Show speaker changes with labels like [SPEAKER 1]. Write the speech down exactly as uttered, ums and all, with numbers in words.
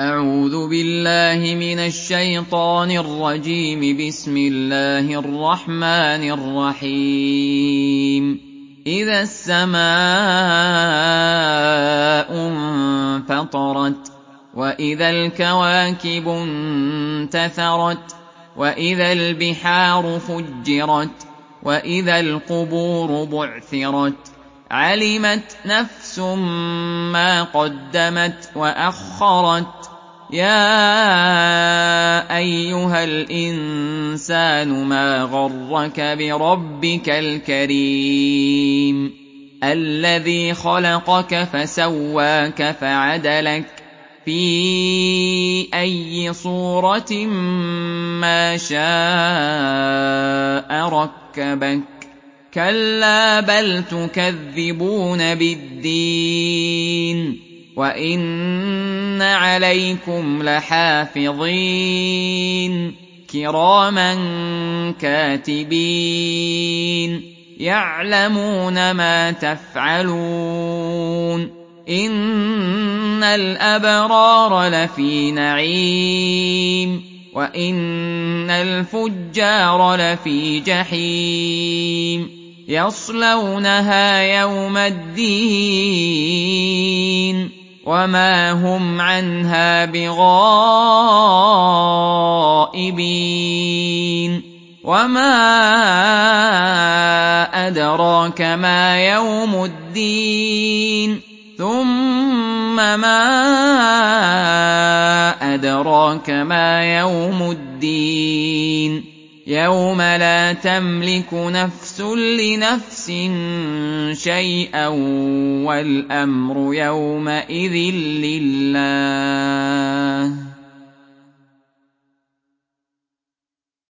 [SPEAKER 1] أعوذ بالله من الشيطان الرجيم. بسم الله الرحمن الرحيم. إذا السماء انفطرت وإذا الكواكب انتثرت وإذا البحار فجرت وإذا القبور بعثرت علمت نفس ما قدمت وأخرت. يا أيها الإنسان ما غرك بربك الكريم الذي خلقك فسواك فعدلك في أي صورة ما شاء ركبك. كلا بل تكذبون بالدين وإن عليكم لحافظين كراما كاتبين يعلمون ما تفعلون. إن الأبرار لفي نعيم وإن الفجار لفي جحيم يصلونها يوم الدين وما هم عنها بغائبين. وما أدراك ما يوم الدين ثم ما أدراك ما يوم الدين يوم لا تملك نفس لنفس شيئا والأمر يومئذ لله.